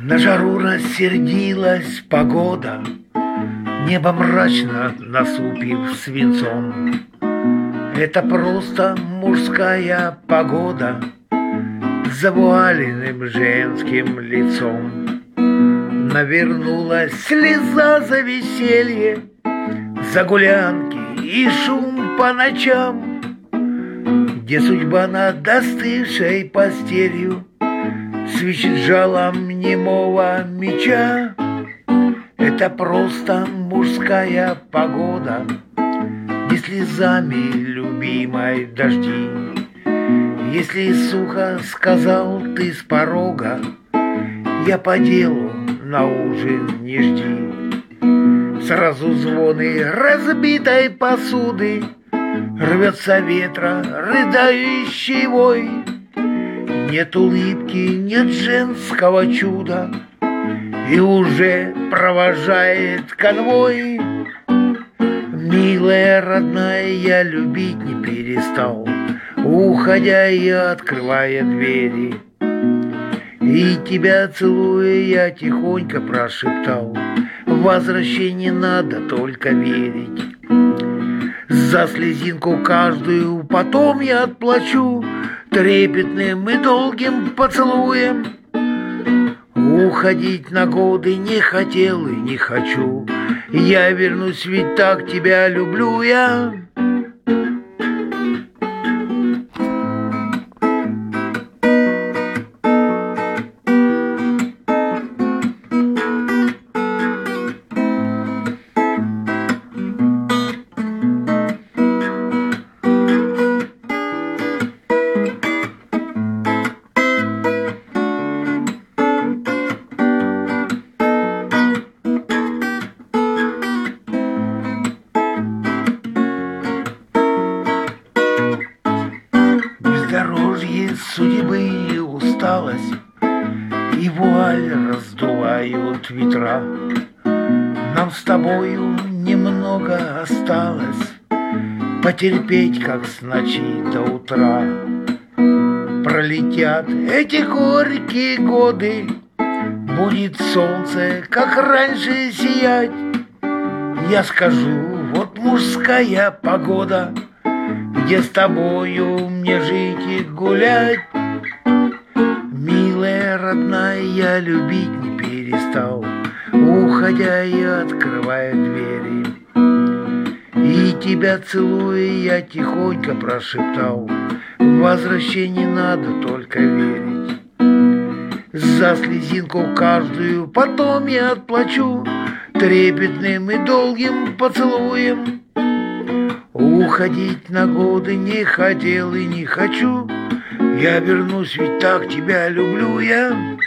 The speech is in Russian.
На жару рассердилась погода, небо мрачно насупив свинцом. Это просто мужская погода с завуаленным женским лицом. Навернулась слеза за веселье, за гулянки и шум по ночам, где судьба над остывшей постелью свищет жалом немого меча. Это просто мужская погода, не слезами любимой дожди. Если сухо сказал ты с порога, я по делу на ужин не жди. Сразу звоны разбитой посуды, рвется ветра рыдающий вой. Нет улыбки, нет женского чуда, и уже провожает конвой. Милая, родная, я любить не перестал, уходя и открывая двери. И тебя целуя, я тихонько прошептал: в возвращение надо только верить. За слезинку каждую потом я отплачу трепетным и долгим поцелуем. Уходить на годы не хотел и не хочу, я вернусь, ведь так тебя люблю я. Бездорожье судьбы и усталость, и вуаль раздувают ветра. Нам с тобою немного осталось потерпеть, как с ночи до утра. Пролетят эти горькие годы, будет солнце, как раньше, сиять. Я скажу, вот мужская погода, где с тобою мне жить и гулять. Милая, родная, я любить не перестал, уходя и открывая двери. И тебя целуя, я тихонько прошептал: в возвращение надо только верить. За слезинку каждую потом я отплачу трепетным и долгим поцелуем. Уходить на годы не хотел и не хочу, я вернусь, ведь так тебя люблю я.